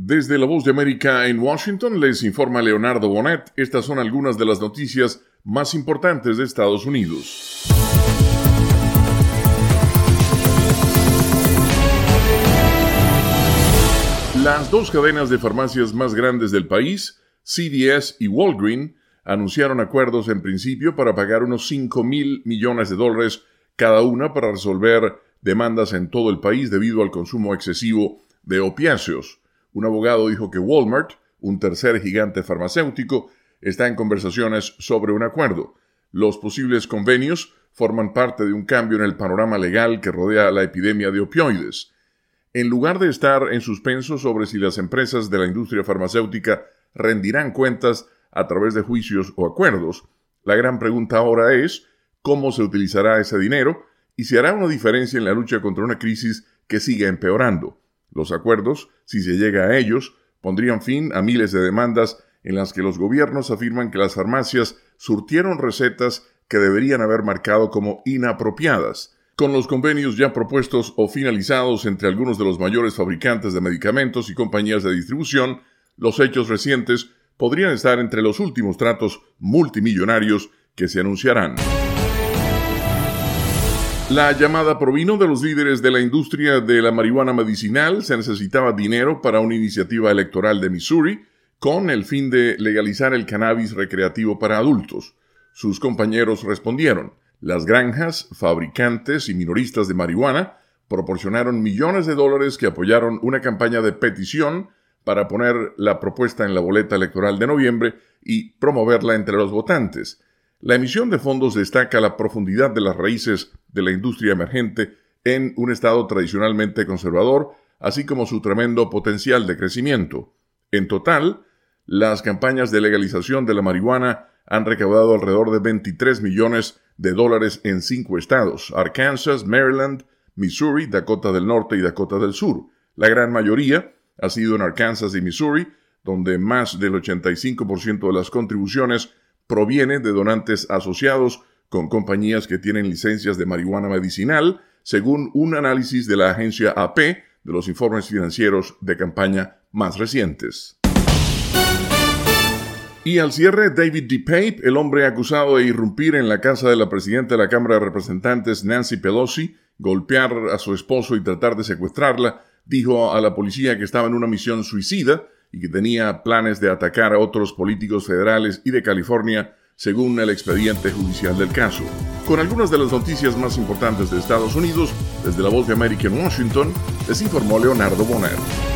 Desde La Voz de América en Washington les informa Leonardo Bonet. Estas son algunas de las noticias más importantes de Estados Unidos. Las dos cadenas de farmacias más grandes del país, CVS y Walgreens, anunciaron acuerdos en principio para pagar unos $5,000 millones cada una para resolver demandas en todo el país debido al consumo excesivo de opiáceos. Un abogado dijo que Walmart, un tercer gigante farmacéutico, está en conversaciones sobre un acuerdo. Los posibles convenios forman parte de un cambio en el panorama legal que rodea la epidemia de opioides. En lugar de estar en suspenso sobre si las empresas de la industria farmacéutica rendirán cuentas a través de juicios o acuerdos, la gran pregunta ahora es cómo se utilizará ese dinero y si hará una diferencia en la lucha contra una crisis que sigue empeorando. Los acuerdos, si se llega a ellos, pondrían fin a miles de demandas en las que los gobiernos afirman que las farmacias surtieron recetas que deberían haber marcado como inapropiadas. Con los convenios ya propuestos o finalizados entre algunos de los mayores fabricantes de medicamentos y compañías de distribución, los hechos recientes podrían estar entre los últimos tratos multimillonarios que se anunciarán. La llamada provino de los líderes de la industria de la marihuana medicinal. Se necesitaba dinero para una iniciativa electoral de Missouri con el fin de legalizar el cannabis recreativo para adultos. Sus compañeros respondieron. Las granjas, fabricantes y minoristas de marihuana proporcionaron millones de dólares que apoyaron una campaña de petición para poner la propuesta en la boleta electoral de noviembre y promoverla entre los votantes. La emisión de fondos destaca la profundidad de las raíces de la industria emergente en un estado tradicionalmente conservador, así como su tremendo potencial de crecimiento. En total, las campañas de legalización de la marihuana han recaudado alrededor de $23 millones en 5 estados: Arkansas, Maryland, Missouri, Dakota del Norte y Dakota del Sur. La gran mayoría ha sido en Arkansas y Missouri, donde más del 85% de las contribuciones proviene de donantes asociados con compañías que tienen licencias de marihuana medicinal, según un análisis de la agencia AP de los informes financieros de campaña más recientes. Y al cierre, David DePape, el hombre acusado de irrumpir en la casa de la presidenta de la Cámara de Representantes, Nancy Pelosi, golpear a su esposo y tratar de secuestrarla, dijo a la policía que estaba en una misión suicida y que tenía planes de atacar a otros políticos federales y de California, según el expediente judicial del caso. Con algunas de las noticias más importantes de Estados Unidos, desde La Voz de América en Washington, les informó Leonardo Bonet.